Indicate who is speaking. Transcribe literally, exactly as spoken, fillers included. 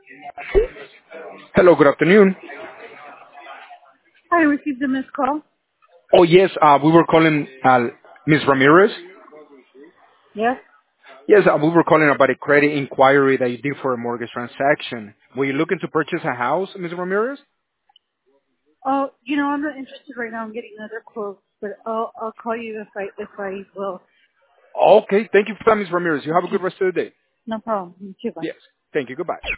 Speaker 1: Hello, good afternoon.
Speaker 2: I received a missed call.
Speaker 1: Oh, yes, uh, we were calling uh, Miz Ramirez.
Speaker 2: Yes.
Speaker 1: Yes, uh, we were calling about a credit inquiry that you did for a mortgage transaction. Were you looking to purchase a house, Miz Ramirez?
Speaker 2: Oh, you know, I'm not interested right now in getting another quote, but I'll I'll call you if I if I will.
Speaker 1: Okay, thank you for that, Miz Ramirez. You have a
Speaker 2: Okay.
Speaker 1: good rest of the day.
Speaker 2: No problem. You too. Bye.
Speaker 1: Yes, thank you. Goodbye.